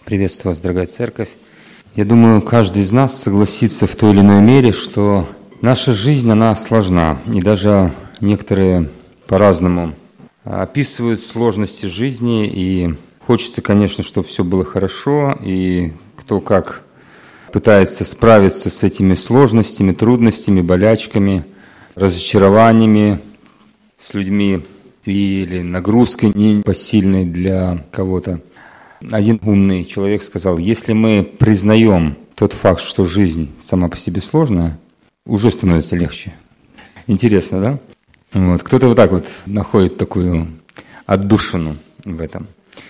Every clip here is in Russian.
Приветствую вас, дорогая церковь. Я думаю, каждый из нас согласится в той или иной мере, что наша жизнь, она сложна. И даже некоторые по-разному описывают сложности жизни. И хочется, конечно, чтобы все было хорошо. И кто как пытается справиться с этими сложностями, трудностями, болячками, разочарованиями с людьми или нагрузкой непосильной для кого-то. Один умный человек сказал, если мы признаем тот факт, что жизнь сама по себе сложная, уже становится легче. Интересно, да? Вот. Кто-то вот так вот находит такую отдушину в этом.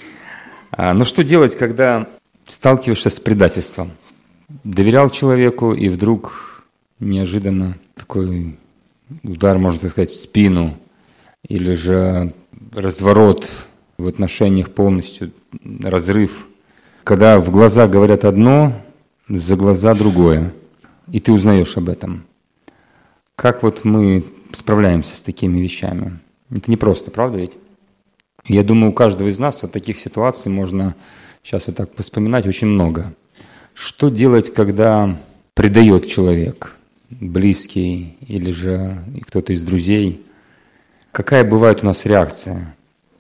Но что делать, когда сталкиваешься с предательством? Доверял человеку, и вдруг неожиданно такой удар, можно так сказать, в спину, или же разворот в отношениях полностью, разрыв. Когда в глаза говорят одно, за глаза другое, и ты узнаешь об этом. Как вот мы справляемся с такими вещами? Это непросто, правда ведь? Я думаю, у каждого из нас вот таких ситуаций можно сейчас вот так вспоминать очень много. Что делать, когда предает человек, близкий или же кто-то из друзей? Какая бывает у нас реакция?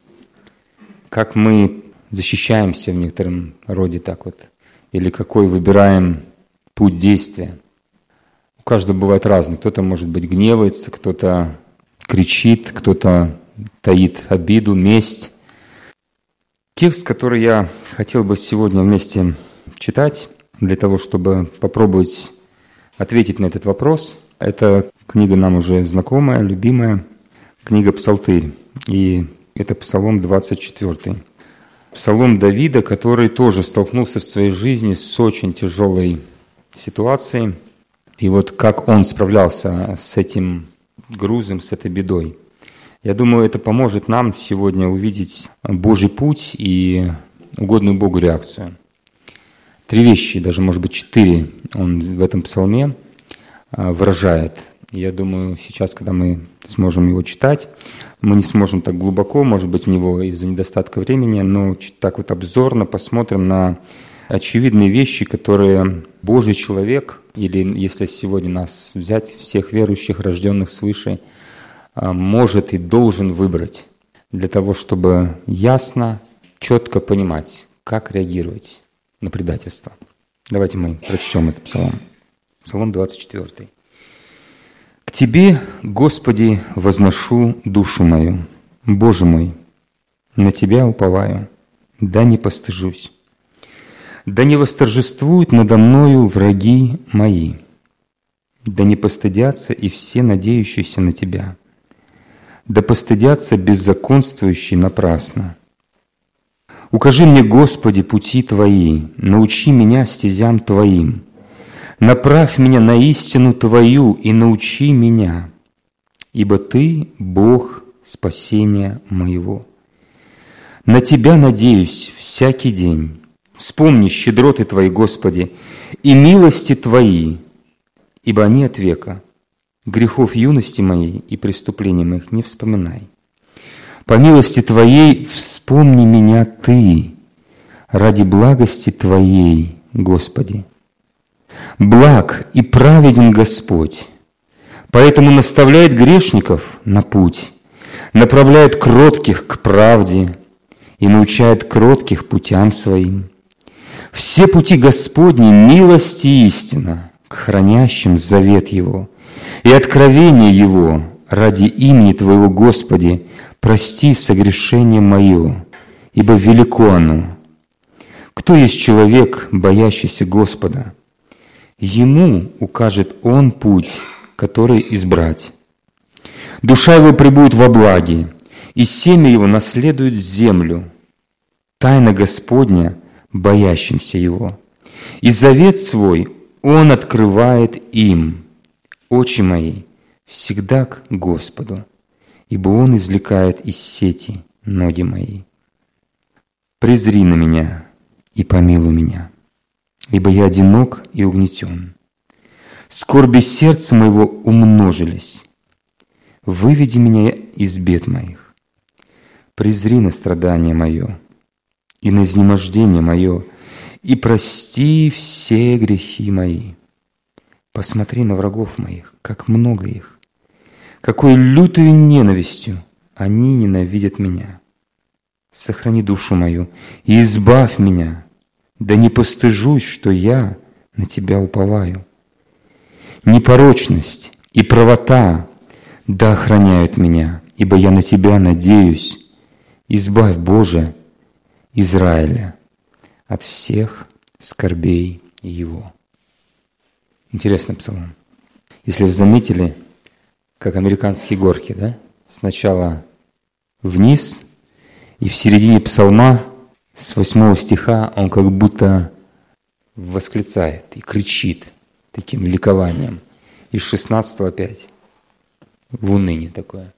Как мы защищаемся в некотором роде так вот? Или какой выбираем путь действия? У каждого бывает разный. Кто-то, может быть, гневается, кто-то кричит, кто-то таит обиду, месть. Текст, который я хотел бы сегодня вместе читать, для того, чтобы попробовать ответить на этот вопрос, это книга нам уже знакомая, любимая, книга «Псалтырь». И это Псалом 24. Псалом Давида, который тоже столкнулся в своей жизни с очень тяжелой ситуацией. И вот как он справлялся с этим грузом, с этой бедой. Я думаю, это поможет нам сегодня увидеть Божий путь и угодную Богу реакцию. 3 вещи, даже, может быть, 4 он в этом псалме выражает. Я думаю, сейчас, когда мы сможем его читать, мы не сможем так глубоко, может быть, в него из-за недостатка времени, но так вот обзорно посмотрим на очевидные вещи, которые Божий человек, или если сегодня нас взять, всех верующих, рожденных свыше, может и должен выбрать для того, чтобы ясно, четко понимать, как реагировать на предательство. Давайте мы прочтем этот псалом. Псалом 24. «К Тебе, Господи, возношу душу мою, Боже мой, на Тебя уповаю, да не постыжусь. Да не восторжествуют надо мною враги мои, да не постыдятся и все надеющиеся на Тебя, да постыдятся беззаконствующие напрасно. Укажи мне, Господи, пути Твои, научи меня стезям Твоим. Направь меня на истину Твою и научи меня, ибо Ты – Бог спасения моего. На Тебя надеюсь всякий день. Вспомни щедроты Твои, Господи, и милости Твои, ибо они от века. Грехов юности моей и преступлений моих не вспоминай. По милости Твоей вспомни меня Ты, ради благости Твоей, Господи. Благ и праведен Господь, поэтому наставляет грешников на путь, направляет кротких к правде и научает кротких путям своим. Все пути Господни – милость и истина к хранящим завет Его, и откровение Его ради имени Твоего, Господи, прости согрешение мое, ибо велико оно. Кто есть человек, боящийся Господа? Ему укажет Он путь, который избрать. Душа его пребудет во благе, и семя его наследует землю. Тайна Господня боящимся Его, и завет свой Он открывает им. Очи мои всегда к Господу, ибо Он извлекает из сети ноги мои. Презри на меня и помилуй меня, ибо я одинок и угнетен. Скорби сердца моего умножились. Выведи меня из бед моих. Презри на страдание мое и на изнемождение мое, и прости все грехи мои. Посмотри на врагов моих, как много их, какой лютою ненавистью они ненавидят меня. Сохрани душу мою и избавь меня, да не постыжусь, что я на Тебя уповаю. Непорочность и правота да охраняют меня, ибо я на Тебя надеюсь. Избавь, Боже, Израиля от всех скорбей его. Интересный псалом. Если вы заметили, как американские горки, да? Сначала вниз, и в середине псалма с 8 стиха он как будто восклицает и кричит таким ликованием. И с 16 опять в уныние такое.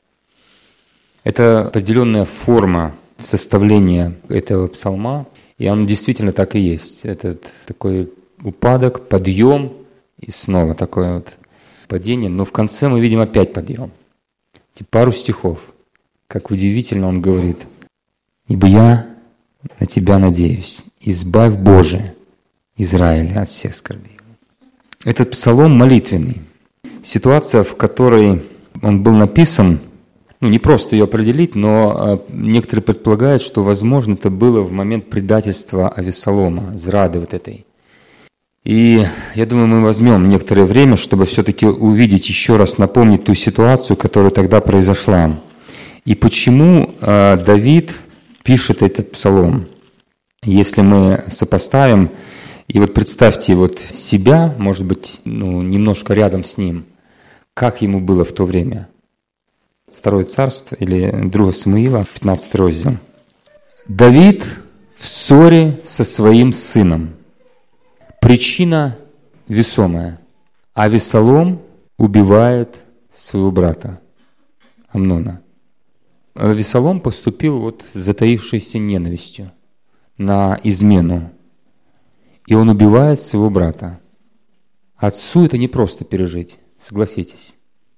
Это определенная форма составления этого псалма, и он действительно так и есть. Этот такой упадок, подъем, и снова такое вот падение. Но в конце мы видим опять подъем. Эти пару стихов, как удивительно он говорит. «Ибо я на Тебя надеюсь, избавь, Боже, Израиля от всех скорбей». Этот псалом молитвенный. Ситуация, в которой он был написан, не просто ее определить, но некоторые предполагают, что, возможно, это было в момент предательства Авессалома, зрады вот этой. И я думаю, мы возьмем некоторое время, чтобы все-таки увидеть, еще раз напомнить ту ситуацию, которая тогда произошла. И почему Давид пишет этот псалом. Если мы сопоставим, и вот представьте вот себя, может быть, немножко рядом с ним, как ему было в то время. 2 Царство или 2 Самуила, 15 раздел. Давид в ссоре со своим сыном. Причина весомая. Авессалом убивает своего брата Амнона. Авессалом поступил вот с затаившейся ненавистью на измену. И он убивает своего брата. Отцу это не просто пережить, согласитесь.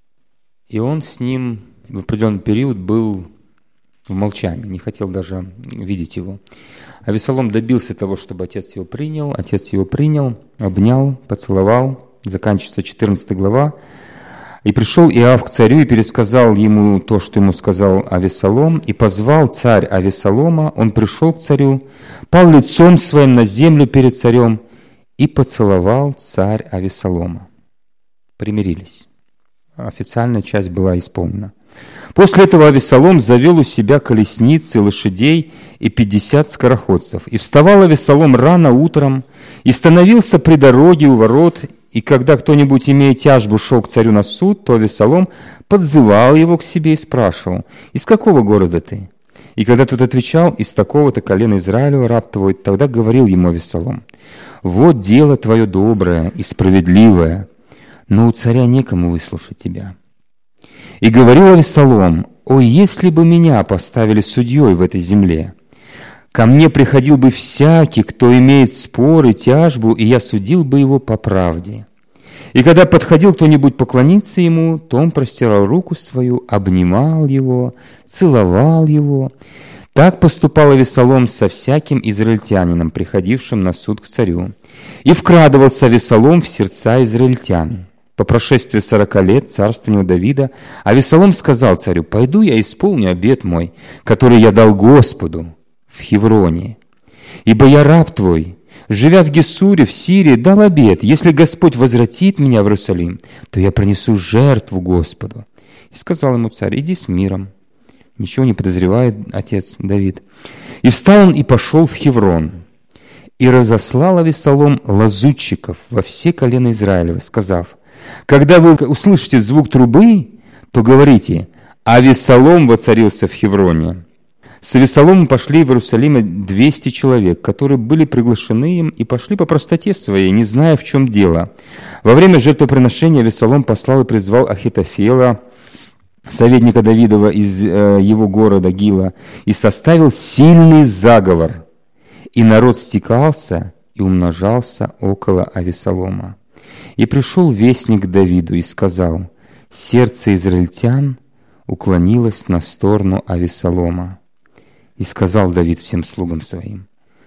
И он с ним в определенный период был в молчании, не хотел даже видеть его. Авессалом добился того, чтобы отец его принял, обнял, поцеловал. Заканчивается 14 глава. «И пришел Иоав к царю и пересказал ему то, что ему сказал Авессалом, и позвал царь Авессалома, он пришел к царю, пал лицом своим на землю перед царем и поцеловал царь Авессалома». Примирились. Официальная часть была исполнена. После этого Авессалом завел у себя колесницы, лошадей и 50 скороходцев. И вставал Авессалом рано утром, и становился при дороге у ворот, и когда кто-нибудь, имея тяжбу, шел к царю на суд, то Авессалом подзывал его к себе и спрашивал: «Из какого города ты?» И когда тот отвечал: «Из такого-то колена Израилева, раб твой», тогда говорил ему Авессалом: «Вот дело твое доброе и справедливое, но у царя некому выслушать тебя». И говорил Авессалом: «О, если бы меня поставили судьей в этой земле! Ко мне приходил бы всякий, кто имеет спор и тяжбу, и я судил бы его по правде. И когда подходил кто-нибудь поклониться ему, то он простирал руку свою, обнимал его, целовал его». Так поступал Авессалом со всяким израильтянином, приходившим на суд к царю. И вкрадывался Авессалом в сердца израильтян. По прошествии 40 лет царствования Давида Авессалом сказал царю: «Пойду я исполню обет мой, который я дал Господу в Хевроне. Ибо я раб твой, живя в Гесуре, в Сирии, дал обет: если Господь возвратит меня в Иерусалим, то я принесу жертву Господу». И сказал ему царь: «Иди с миром». Ничего не подозревает отец Давид. И встал он и пошел в Хеврон. И разослал Авессалом лазутчиков во все колена Израилева, сказав: «Когда вы услышите звук трубы, то говорите: Авессалом воцарился в Хевроне». С Авессаломом пошли в Иерусалиме 200 человек, которые были приглашены им, и пошли по простоте своей, не зная, в чем дело. Во время жертвоприношения Авессалом послал и призвал Ахитофела, советника Давидова из его города Гила, и составил сильный заговор. И народ стекался и умножался около Авессалома. И пришел вестник к Давиду и сказал: «Сердце израильтян уклонилось на сторону Авессалома». И сказал Давид всем слугам своим: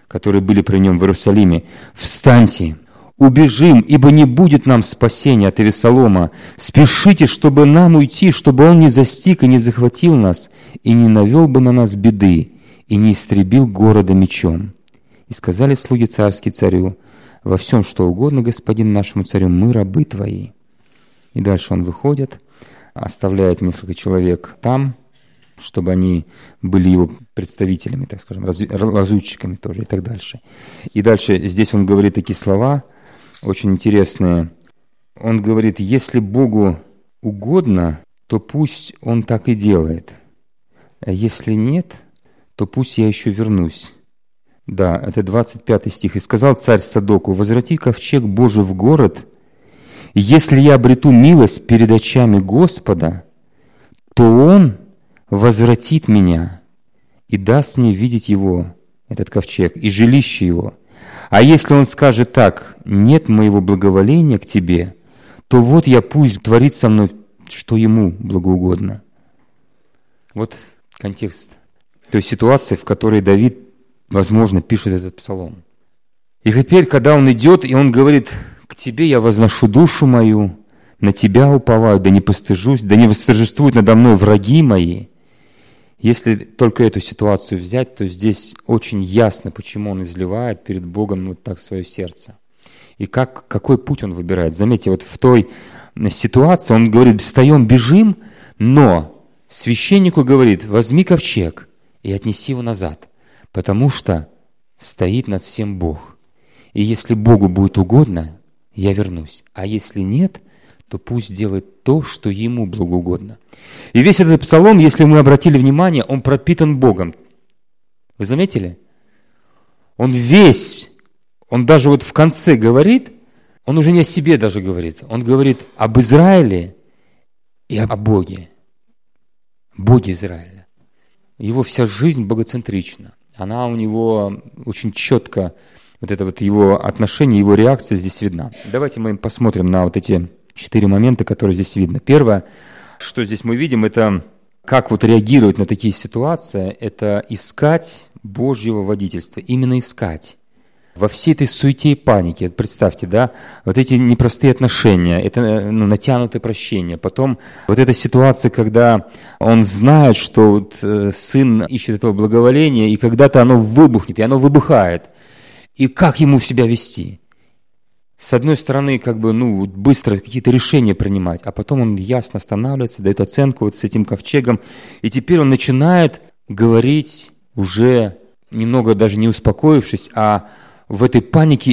которые были при нем в Иерусалиме: «Встаньте, убежим, ибо не будет нам спасения от Авессалома. Спешите, чтобы нам уйти, чтобы он не застиг и не захватил нас, и не навел бы на нас беды, и не истребил города мечом». И сказали слуги царские царю: «Во всем, что угодно господину нашему царю, мы рабы твои». И дальше он выходит, оставляет несколько человек там, чтобы они были его представителями, так скажем, лазутчиками тоже и так дальше. И дальше здесь он говорит такие слова очень интересные. Он говорит: «Если Богу угодно, то пусть Он так и делает. А если нет, то пусть я еще вернусь». Да, это 25 стих. «И сказал царь Садоку: возврати ковчег Божий в город, и если я обрету милость перед очами Господа, то Он возвратит меня и даст мне видеть его, этот ковчег, и жилище его. А если он скажет так: нет моего благоволения к тебе, то вот я пусть творит со мной, что ему благоугодно». Вот контекст той ситуации, в которой Давид, возможно, пишет этот псалом. И теперь, когда он идет, и он говорит: «К тебе я возношу душу мою, на тебя уповаю, да не постыжусь, да не восторжествуют надо мной враги мои». Если только эту ситуацию взять, то здесь очень ясно, почему он изливает перед Богом вот так свое сердце. И какой путь он выбирает. Заметьте, вот в той ситуации он говорит: «Встаем, бежим», но священнику говорит: «Возьми ковчег и отнеси его назад, потому что стоит над всем Бог. И если Богу будет угодно, я вернусь. А если нет, то пусть делает то, что ему благоугодно». И весь этот псалом, если мы обратили внимание, он пропитан Богом. Вы заметили? Он даже вот в конце говорит, он уже не о себе даже говорит, он говорит об Израиле и о Боге. Боге Израиля. Его вся жизнь богоцентрична. Она у него очень четко, вот это вот его отношение, его реакция здесь видна. Давайте мы посмотрим на вот эти 4 момента, которые здесь видно. Первое, что здесь мы видим, это как вот реагировать на такие ситуации, это искать Божьего водительства, именно искать. Во всей этой суете и панике, представьте, да, вот эти непростые отношения, это натянутое прощение. Потом вот эта ситуация, когда он знает, что вот сын ищет этого благоволения, и когда-то оно выбухнет, и оно выбухает. И как ему себя вести? С одной стороны, быстро какие-то решения принимать, а потом он ясно останавливается, дает оценку вот с этим ковчегом, и теперь он начинает говорить уже немного даже не успокоившись, а в этой панике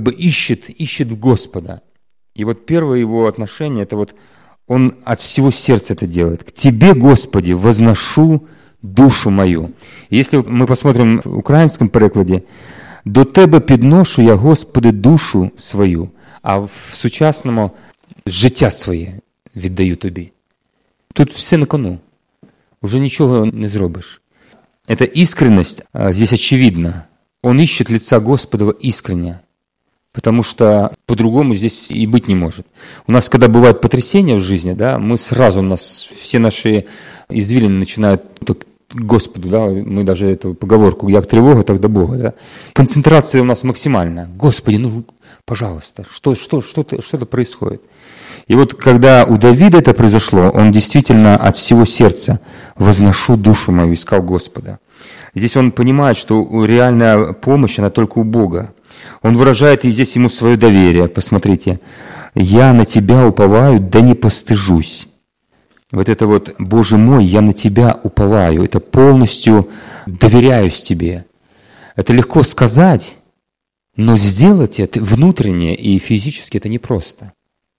ищет Господа. И вот первое его отношение, это вот он от всего сердца это делает. «К Тебе, Господи, возношу душу мою». И если мы посмотрим в украинском перекладе, «До Тебе підношу я, Господи, душу свою», а в сучасному «життя своє віддаю Тобі». Тут все на кону. Уже ничего не зробишь. Эта искренность здесь очевидна. Он ищет лица Господова искренне, потому что по-другому здесь и быть не может. У нас, когда бывают потрясения в жизни, да, у нас все наши извилины начинают к Господу, да, мы даже эту поговорку «як тревога, так до Бога», да. Концентрация у нас максимальная. Господи, пожалуйста, что-то происходит. И вот когда у Давида это произошло, он действительно от всего сердца «возношу душу мою», искал Господа. Здесь он понимает, что реальная помощь, она только у Бога. Он выражает и здесь ему свое доверие. Посмотрите. «Я на Тебя уповаю, да не постыжусь». Вот это вот «Боже мой, я на Тебя уповаю». Это полностью доверяюсь Тебе. Это легко сказать, но сделать это внутренне и физически это непросто.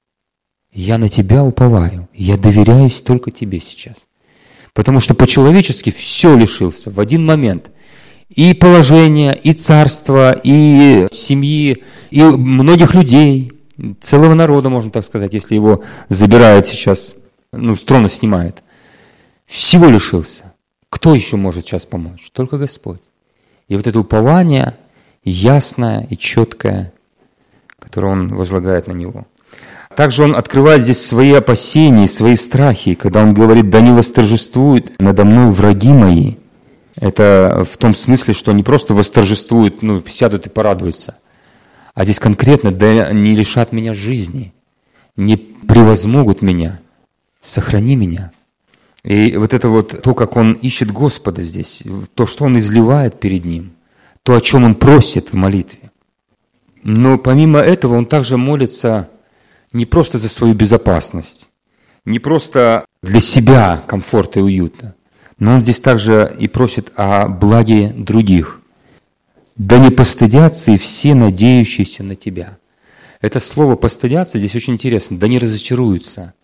Я на Тебя уповаю. Я доверяюсь только Тебе сейчас. Потому что по-человечески все лишился в один момент. И положения, и царства, и семьи, и многих людей, целого народа, можно так сказать, если его забирают сейчас, с трона снимают. Всего лишился. Кто еще может сейчас помочь? Только Господь. И вот это упование ясное и четкое, которое он возлагает на него. Также он открывает здесь свои опасения, свои страхи, когда он говорит: «Да не восторжествуют надо мной враги мои». Это в том смысле, что они просто восторжествуют, сядут и порадуются. А здесь конкретно, да не лишат меня жизни, не превозмогут меня, сохрани меня. И вот это вот то, как он ищет Господа здесь, то, что он изливает перед ним, то, о чем он просит в молитве. Но помимо этого он также молится не просто за свою безопасность, не просто для себя комфорта и уюта, но он здесь также и просит о благе других. «Да не постыдятся и все надеющиеся на Тебя». Это слово «постыдятся» здесь очень интересно, «да не разочаруются».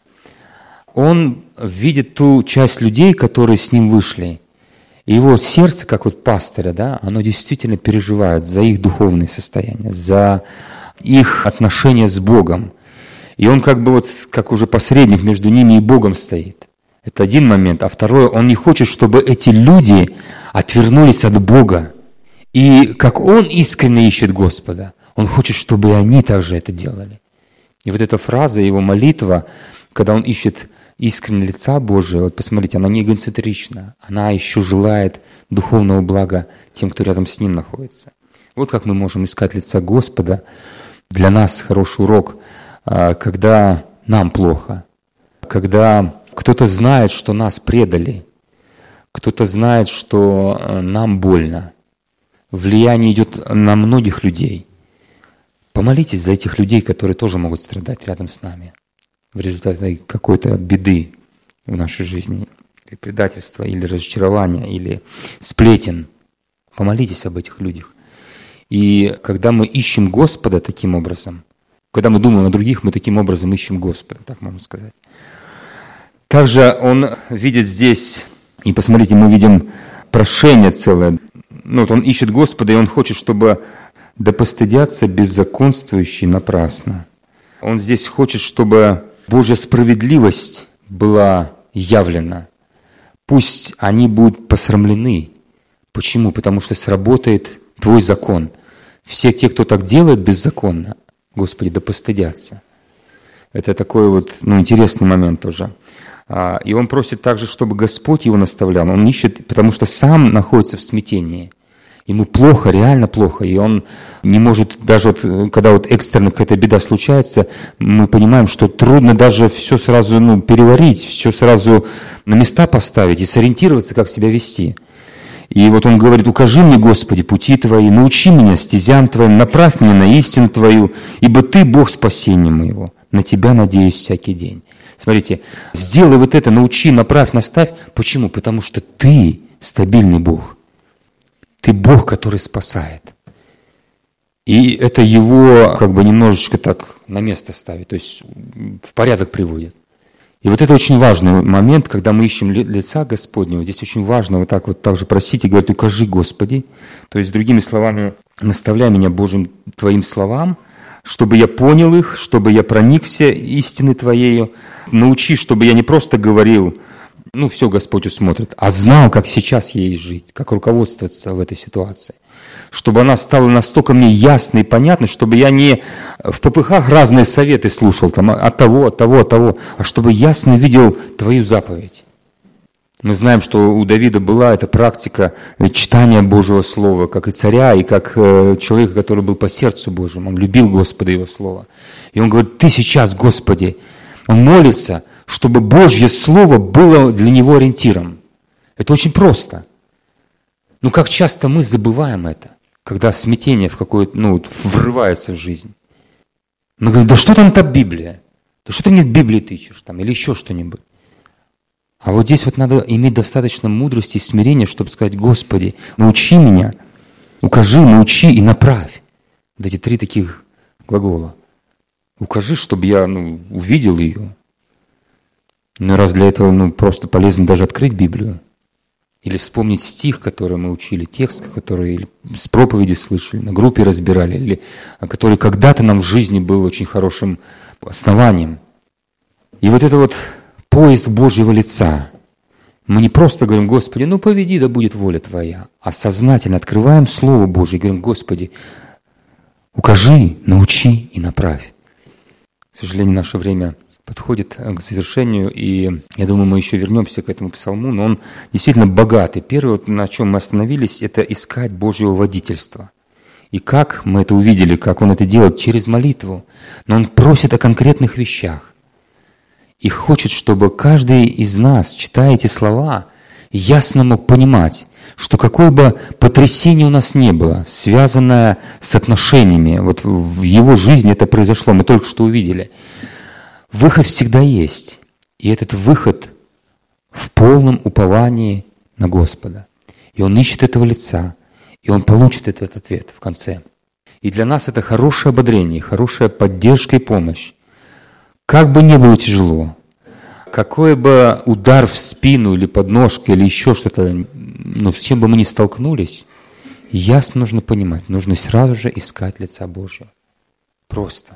Он видит ту часть людей, которые с ним вышли. И его сердце, как вот пастыря, да, оно действительно переживает за их духовное состояние, за их отношения с Богом. И он как бы вот, как уже посредник между ними и Богом стоит. Это один момент. А второе, он не хочет, чтобы эти люди отвернулись от Бога. И как он искренне ищет Господа, он хочет, чтобы и они также это делали. И вот эта фраза, его молитва, когда он ищет искренне лица Божия, вот посмотрите, она не эгоцентрична, она еще желает духовного блага тем, кто рядом с ним находится. Вот как мы можем искать лица Господа. Для нас хороший урок, когда нам плохо, когда кто-то знает, что нас предали, кто-то знает, что нам больно. Влияние идет на многих людей. Помолитесь за этих людей, которые тоже могут страдать рядом с нами в результате какой-то беды в нашей жизни, или предательства, или разочарования, или сплетен. Помолитесь об этих людях. И когда мы ищем Господа таким образом, когда мы думаем о других, мы таким образом ищем Господа, так можно сказать. Также он видит здесь, и посмотрите, мы видим прошение целое. Вот он ищет Господа, и он хочет, чтобы да постыдятся беззаконствующие напрасно. Он здесь хочет, чтобы Божья справедливость была явлена. Пусть они будут посрамлены. Почему? Потому что сработает Твой закон. Все те, кто так делает беззаконно, Господи, да постыдятся. Это такой вот интересный момент тоже. И он просит также, чтобы Господь его наставлял. Он ищет, потому что сам находится в смятении. Ему плохо, реально плохо, и он не может, даже вот, когда вот экстренно какая-то беда случается, мы понимаем, что трудно даже все сразу переварить, все сразу на места поставить и сориентироваться, как себя вести. И вот он говорит: «Укажи мне, Господи, пути Твои, научи меня стезям Твоим, направь меня на истину Твою, ибо Ты Бог спасения моего, на Тебя надеюсь всякий день». Смотрите, сделай вот это, научи, направь, наставь. Почему? Потому что Ты стабильный Бог. Ты Бог, который спасает. И это его немножечко так на место ставит, то есть в порядок приводит. И вот это очень важный момент, когда мы ищем лица Господнего. Здесь очень важно вот так вот также просить и говорить: «Укажи, Господи». То есть, другими словами, наставляй меня Божьим Твоим словам, чтобы я понял их, чтобы я проникся истиной Твоею. Научи, чтобы я не просто говорил: все Господь усмотрит, а знал, как сейчас ей жить, как руководствоваться в этой ситуации. Чтобы она стала настолько мне ясной и понятной, чтобы я не в попыхах разные советы слушал, от того, а чтобы ясно видел Твою заповедь. Мы знаем, что у Давида была эта практика читания Божьего Слова, как и царя, и как человека, который был по сердцу Божьему. Он любил Господа, Его Слово. И он говорит: «Ты сейчас, Господи». Он молится, чтобы Божье Слово было для него ориентиром. Это очень просто. Но как часто мы забываем это, когда смятение в какое-то, врывается в жизнь. Мы говорим: да что там та Библия? Да что ты мне в Библии тычешь там, или еще что-нибудь? А вот здесь вот надо иметь достаточно мудрости и смирения, чтобы сказать: Господи, научи меня, укажи, научи и направь. Вот эти 3 таких глагола. Укажи, чтобы я увидел ее. Но раз для этого просто полезно даже открыть Библию. Или вспомнить стих, который мы учили, текст, который с проповеди слышали, на группе разбирали, или который когда-то нам в жизни был очень хорошим основанием. И вот это вот поиск Божьего лица. Мы не просто говорим: Господи, поведи, да будет воля Твоя, а сознательно открываем Слово Божие и говорим: Господи, укажи, научи и направь. К сожалению, наше время подходит к завершению, и я думаю, мы еще вернемся к этому псалму, но он действительно богатый. Первое, на чем мы остановились, это искать Божьего водительства. И как мы это увидели, как он это делает через молитву. Но он просит о конкретных вещах. И хочет, чтобы каждый из нас, читая эти слова, ясно мог понимать, что какое бы потрясение у нас не было, связанное с отношениями, вот в его жизни это произошло, мы только что увидели, выход всегда есть. И этот выход в полном уповании на Господа. И он ищет этого лица, и он получит этот ответ в конце. И для нас это хорошее ободрение, хорошая поддержка и помощь. Как бы ни было тяжело, какой бы удар в спину или подножку, или еще что-то, с чем бы мы ни столкнулись, ясно нужно понимать, нужно сразу же искать лица Божьего. Просто.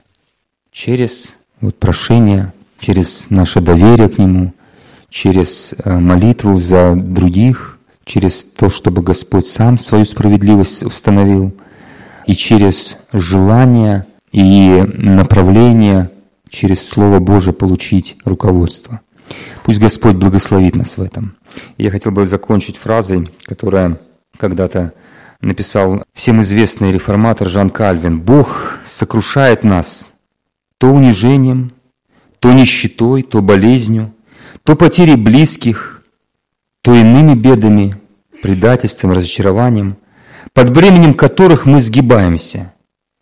Через прошение, через наше доверие к Нему, через молитву за других, через то, чтобы Господь сам свою справедливость установил, и через желание и направление, через Слово Божие получить руководство. Пусть Господь благословит нас в этом. Я хотел бы закончить фразой, которая когда-то написал всем известный реформатор Жан Кальвин. «Бог сокрушает нас то унижением, то нищетой, то болезнью, то потерей близких, то иными бедами, предательством, разочарованием, под бременем которых мы сгибаемся.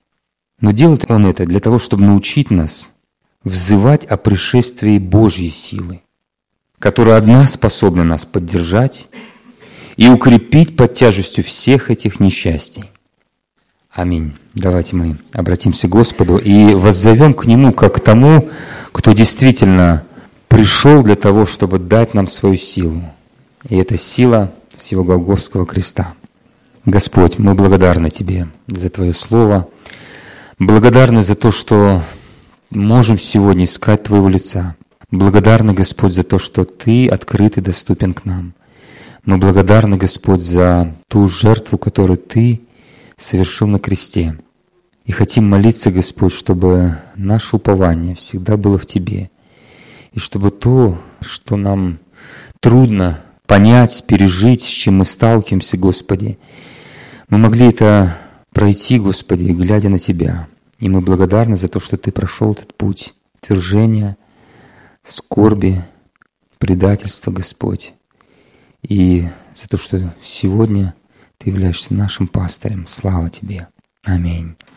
Но делает Он это для того, чтобы научить нас взывать о пришествии Божьей силы, которая одна способна нас поддержать и укрепить под тяжестью всех этих несчастий. Аминь. Давайте мы обратимся к Господу и воззовем к Нему как к тому, кто действительно пришел для того, чтобы дать нам свою силу. И это сила с Его Голгофского креста. Господь, мы благодарны Тебе за Твое Слово, благодарны за то, что можем сегодня искать Твоего лица. Благодарны, Господь, за то, что Ты открыт и доступен к нам. Мы благодарны, Господь, за ту жертву, которую Ты совершил на кресте. И хотим молиться, Господь, чтобы наше упование всегда было в Тебе. И чтобы то, что нам трудно понять, пережить, с чем мы сталкиваемся, Господи, мы могли это пройти, Господи, глядя на Тебя. И мы благодарны за то, что Ты прошел этот путь отвержения, скорби, предательства, Господь. И за то, что сегодня Ты являешься нашим пастырем. Слава Тебе. Аминь.